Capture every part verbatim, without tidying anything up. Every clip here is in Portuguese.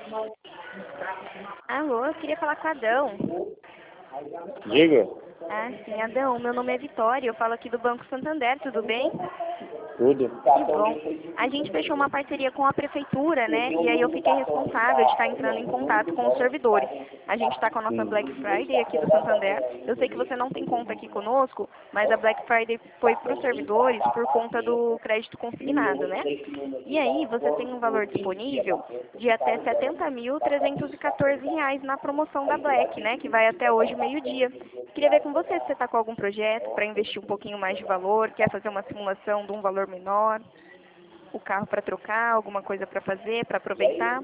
Alô, eu queria falar com o Adão. Diga. Ah, sim, Adão. Meu nome é Vitória, eu falo aqui do Banco Santander, tudo bem? Tudo. Que bom. A gente fechou uma parceria com a prefeitura, né? E aí eu fiquei responsável de estar entrando em contato com os servidores. A gente está com a nossa Hum. Black Friday aqui do Santander. Eu sei que você não tem conta aqui conosco, mas a Black Friday foi para os servidores por conta do crédito consignado, né? E aí você tem um valor disponível de até setenta mil trezentos e quatorze reais na promoção da Black, né? Que vai até hoje meio-dia. Queria ver com você se você está com algum projeto para investir um pouquinho mais de valor, quer fazer uma simulação de um valor menor, o carro para trocar, alguma coisa para fazer, para aproveitar.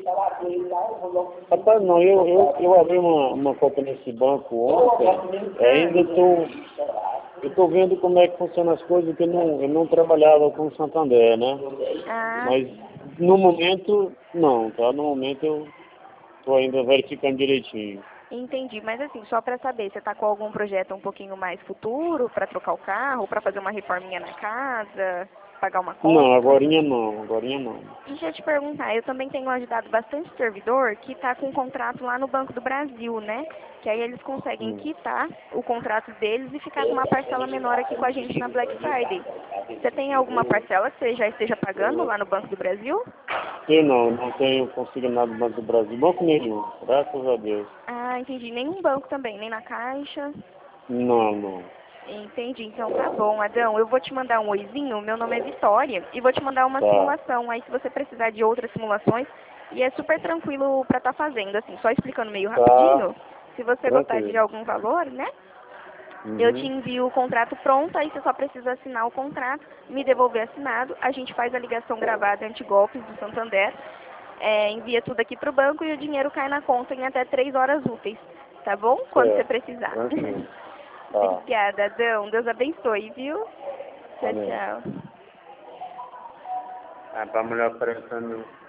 Rapaz, não, eu, eu, eu abri uma, uma conta nesse banco ontem, ainda estou eu tô vendo como é que funcionam as coisas, porque eu não, eu não trabalhava com o Santander, né? Ah, Mas no momento, não, tá? No momento eu estou ainda verificando direitinho. entendi. Mas assim, só para saber, você está com algum projeto um pouquinho mais futuro para trocar o carro, para fazer uma reforminha na casa, pagar uma Não, conta? agorinha não, agorinha não. Deixa eu te perguntar, eu também tenho ajudado bastante servidor que está com um contrato lá no Banco do Brasil, né? Que aí eles conseguem Hum. quitar o contrato deles e ficar com uma parcela menor aqui com a gente na Black Friday. Você tem alguma parcela que você já esteja pagando lá no Banco do Brasil? Eu não, não tenho consignado no Banco do Brasil, banco nenhum, graças a Deus. Ah, entendi. Nenhum banco também, nem na Caixa. Não, não. Entendi, então tá bom, Adão. Eu vou te mandar um oizinho, meu nome é Vitória, e vou te mandar uma Tá, simulação. Aí se você precisar de outras simulações, e é super tranquilo pra estar fazendo, assim, só explicando meio tá, rapidinho. Se você gostar de tranquilo. algum valor, né? Eu te Uhum. envio o contrato pronto, aí você só precisa assinar o contrato, me devolver assinado, a gente faz a ligação gravada antigolpes do Santander, é, envia tudo aqui pro banco e o dinheiro cai na conta em até três horas úteis, tá bom? Quando você Certo, precisar. tranquilo. Tá, Obrigada, Adão. Deus abençoe, viu? Tchau, amém. tchau. É pra mulher oferecendo